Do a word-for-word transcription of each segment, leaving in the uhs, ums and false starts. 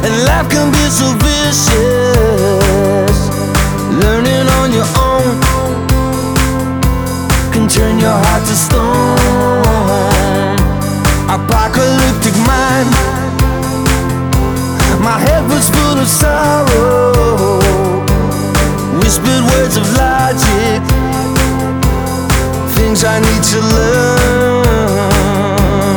and life can be so vicious. Learning on your own can turn your heart to stone. Apocalyptic mind, my head was full of sorrow. Whispered words of logic, things I need to learn.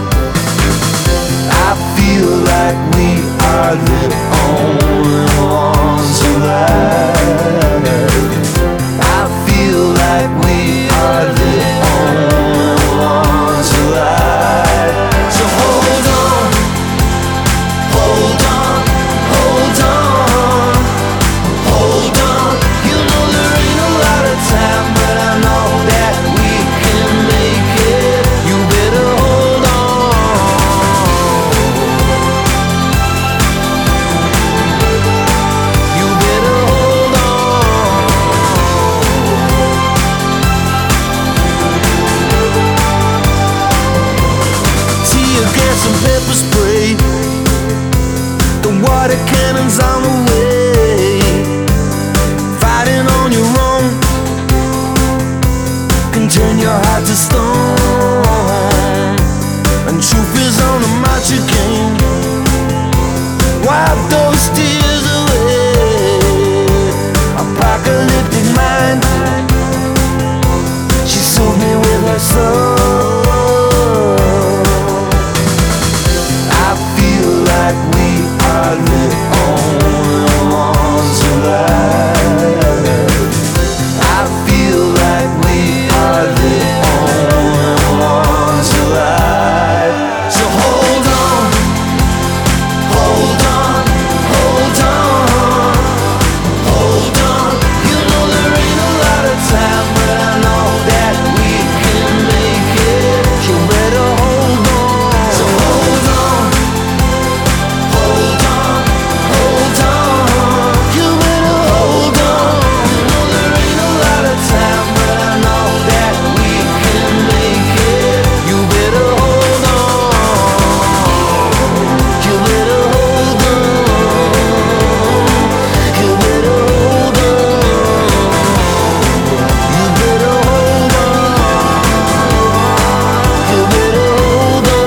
I feel like we are the only ones alive. I feel like we are the only ones alive. So hold on, hold on, hold on, hold on. You know there ain't a lot of time, but I know that we can make it. You better hold on. You better hold on. Tear gas and pepper spray, the water cannons on the way. Fighting on your own can turn your heart to stone. And truth is on a march again. Wipe those tears away. Apocalyptic mind, she sold me with her soul. I feel like we are the only ones alive. I feel like we are the only ones alive. So hold on, hold on, hold on, hold on. You know there ain't a lot of time, but I know that we can make it. You better hold on. So hold on, hold on, hold on. You better hold on. You know there ain't a lot of time, but I know that we can make it. You better hold on. You better hold on. You better hold on. You better hold on. You better hold on.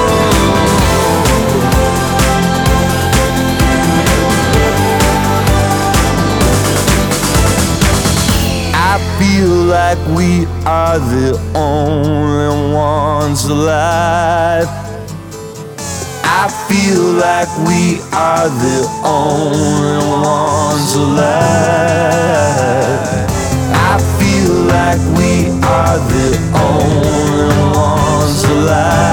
I feel like we are the only ones alive. I feel like we are the only ones alive. I feel like we are the only ones alive.